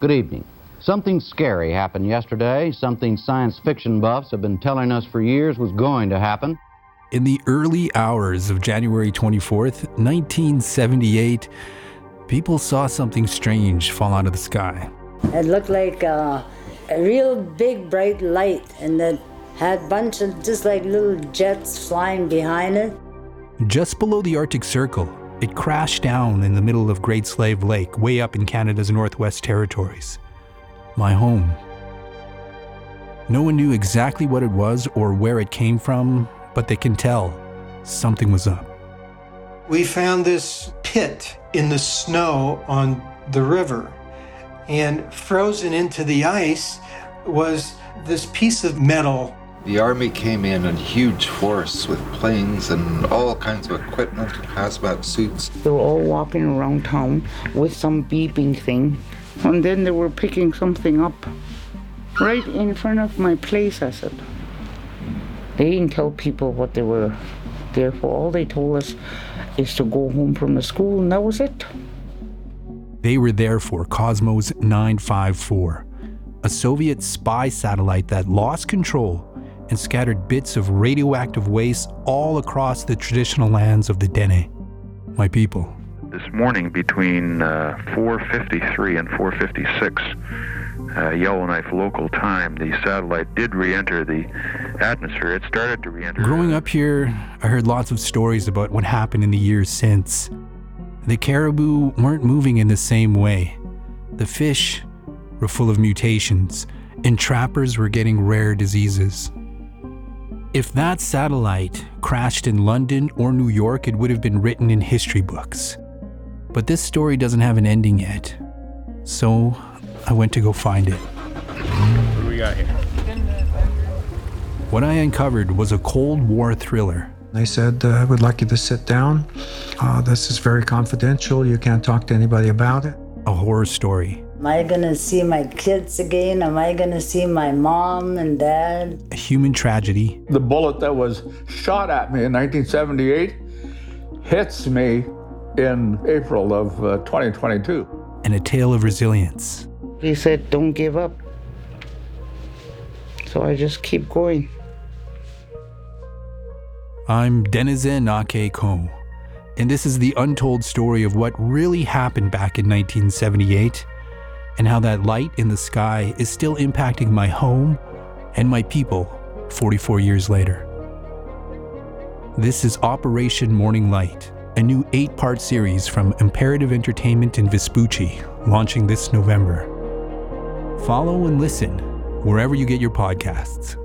Good evening. Something scary happened yesterday, something science fiction buffs have been telling us for years was going to happen. In the early hours of January 24th, 1978, people saw something strange fall out of the sky. It looked like a real big bright light, and it had a bunch of just like little jets flying behind it. Just below the Arctic Circle, it crashed down in the middle of Great Slave Lake, way up in Canada's Northwest Territories. My home. No one knew exactly what it was or where it came from, but they can tell something was up. We found this pit in the snow on the river, and frozen into the ice was this piece of metal. The Army came in huge force with planes and all kinds of equipment, hazmat suits. They were all walking around town with some beeping thing, and then they were picking something up right in front of my place, I said. They didn't tell people what they were there for. All they told us is to go home from the school, and that was it. They were there for Cosmos 954, a Soviet spy satellite that lost control and scattered bits of radioactive waste all across the traditional lands of the Dene, my people. This morning between 4:53 and 4:56 Yellowknife local time, the satellite did re-enter the atmosphere. It started to re-enter. Growing up here, I heard lots of stories about what happened in the years since. The caribou weren't moving in the same way. The fish were full of mutations, and trappers were getting rare diseases. If that satellite crashed in London or New York, it would have been written in history books. But this story doesn't have an ending yet. So I went to go find it. What do we got here? What I uncovered was a Cold War thriller. They said, I would like you to sit down. This is very confidential. You can't talk to anybody about it. A horror story. Am I gonna see my kids again? Am I gonna see my mom and dad? A human tragedy. The bullet that was shot at me in 1978 hits me in April of 2022. And a tale of resilience. He said, don't give up. So I just keep going. I'm Denizen Ake Ko, and this is the untold story of what really happened back in 1978 and how that light in the sky is still impacting my home and my people 44 years later. This is Operation Morning Light, a new 8-part series from Imperative Entertainment in Vespucci, launching this November. Follow and listen wherever you get your podcasts.